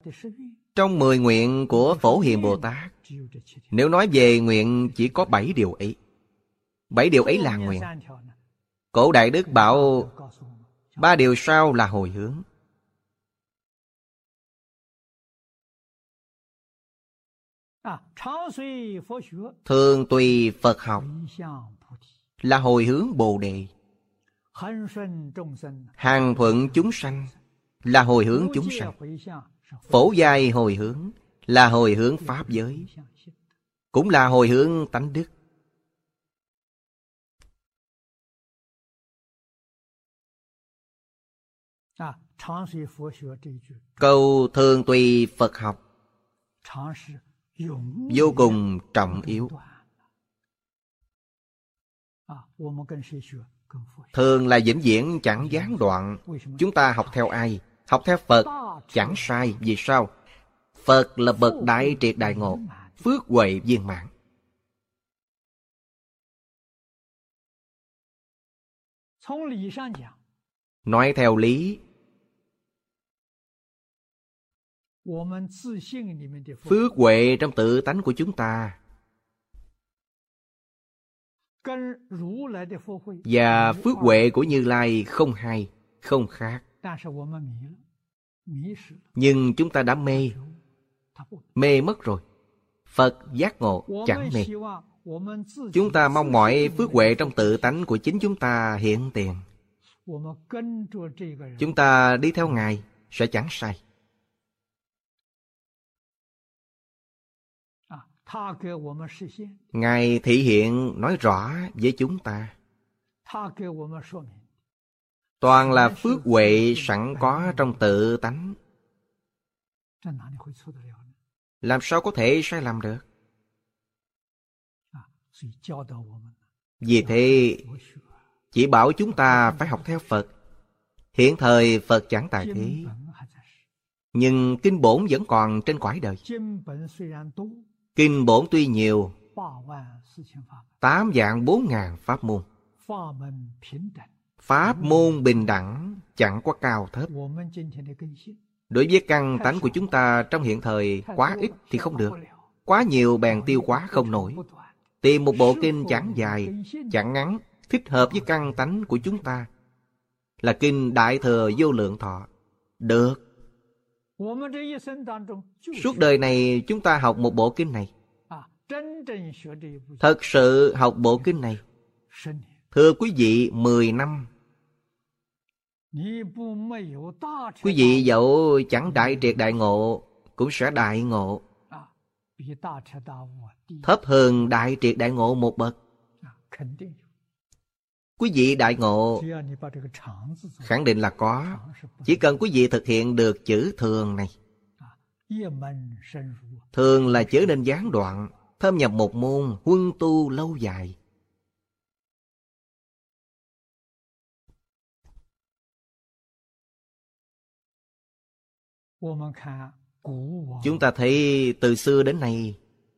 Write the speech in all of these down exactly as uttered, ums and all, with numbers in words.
Trong mười nguyện của Phổ Hiền Bồ Tát, nếu nói về nguyện chỉ có bảy điều ấy. Bảy điều ấy là nguyện. Cổ Đại Đức bảo ba điều sau là hồi hướng. Thường tùy Phật học là hồi hướng Bồ Đề. Hàng thuận chúng sanh là hồi hướng chúng sanh. Phổ giai hồi hướng là hồi hướng Pháp giới, cũng là hồi hướng tánh đức. Câu thường tùy Phật học vô cùng trọng yếu. Thường là vĩnh viễn chẳng gián đoạn. Chúng ta học theo ai? Học theo Phật chẳng sai. Vì sao? Phật là bậc đại triệt đại ngộ, phước huệ viên mãn. Nói theo lý, phước huệ trong tự tánh của chúng ta và phước huệ của Như Lai không hai, không khác. Nhưng chúng ta đã mê, mê mất rồi. Phật giác ngộ chẳng mê. Chúng ta mong mỏi phước huệ trong tự tánh của chính chúng ta hiện tiền. Chúng ta đi theo Ngài sẽ chẳng sai. Ngài thị hiện nói rõ với chúng ta. Toàn là phước huệ sẵn có trong tự tánh. Làm sao có thể sai lầm được? Vì thế, chỉ bảo chúng ta phải học theo Phật. Hiện thời Phật chẳng tại thế, nhưng kinh bổn vẫn còn trên cõi đời. Kinh bổn tuy nhiều, tám vạn bốn ngàn pháp môn. Pháp môn bình đẳng, chẳng có cao thấp. Đối với căn tánh của chúng ta trong hiện thời, quá ít thì không được, quá nhiều bèn tiêu hóa không nổi. Tìm một bộ kinh chẳng dài, chẳng ngắn, thích hợp với căn tánh của chúng ta là kinh Đại Thừa Vô Lượng Thọ. Được. Suốt đời này chúng ta học một bộ kinh này. Thật sự học bộ kinh này, thưa quý vị, mười năm. Quý vị dẫu chẳng đại triệt đại ngộ, cũng sẽ đại ngộ. Thấp hơn đại triệt đại ngộ một bậc. Quý vị đại ngộ khẳng định là có. Chỉ cần quý vị thực hiện được chữ thường này. Thường là chớ nên gián đoạn, thâm nhập một môn, huân tu lâu dài. Chúng ta thấy từ xưa đến nay,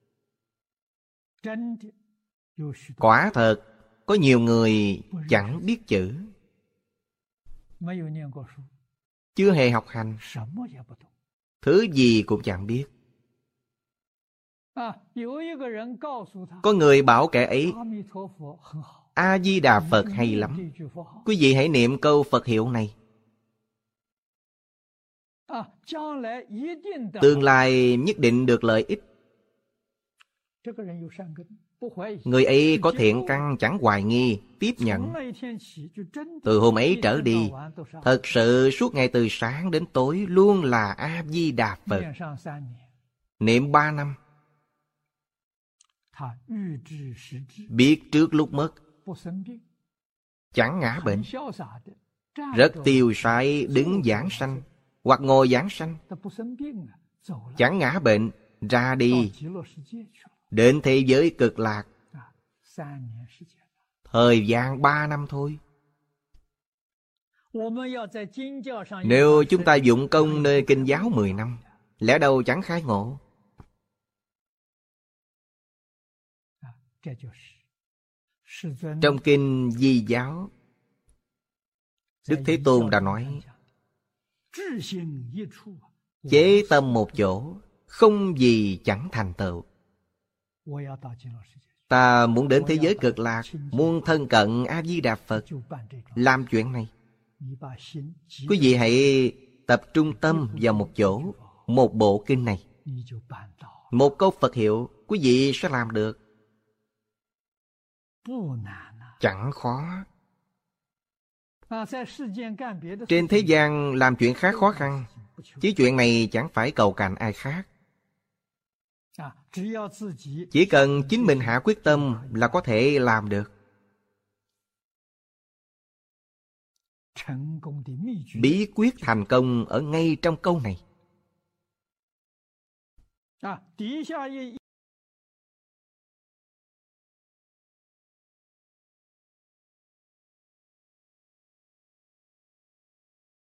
quả thật có nhiều người chẳng biết chữ, chưa hề học hành, thứ gì cũng chẳng biết. Có người bảo kẻ ấy, A-di-đà Phật hay lắm, quý vị hãy niệm câu Phật hiệu này, tương lai nhất định được lợi ích. Người ấy có thiện căn chẳng hoài nghi, tiếp nhận. Từ hôm ấy trở đi, thật sự suốt ngày từ sáng đến tối luôn là A-di-đà Phật. Niệm ba năm, biết trước lúc mất, chẳng ngã bệnh, rất tiêu sái đứng giảng sanh hoặc ngồi giảng sanh, chẳng ngã bệnh, ra đi đến thế giới cực lạc. Thời gian ba năm thôi. Nếu chúng ta dụng công nơi kinh giáo mười năm, lẽ đâu chẳng khai ngộ. Trong kinh Di Giáo, Đức Thế Tôn đã nói, Chế tâm một chỗ, không gì chẳng thành tựu. Ta muốn đến thế giới cực lạc, muốn thân cận A-di-đà Phật, làm chuyện này. Quý vị hãy tập trung tâm vào một chỗ, một bộ kinh này. Một câu Phật hiệu, quý vị sẽ làm được. Chẳng khó. Trên thế gian làm chuyện khác khó khăn, chứ chuyện này chẳng phải cầu cạnh ai khác. Chỉ cần chính mình hạ quyết tâm là có thể làm được. Bí quyết thành công ở ngay trong câu này.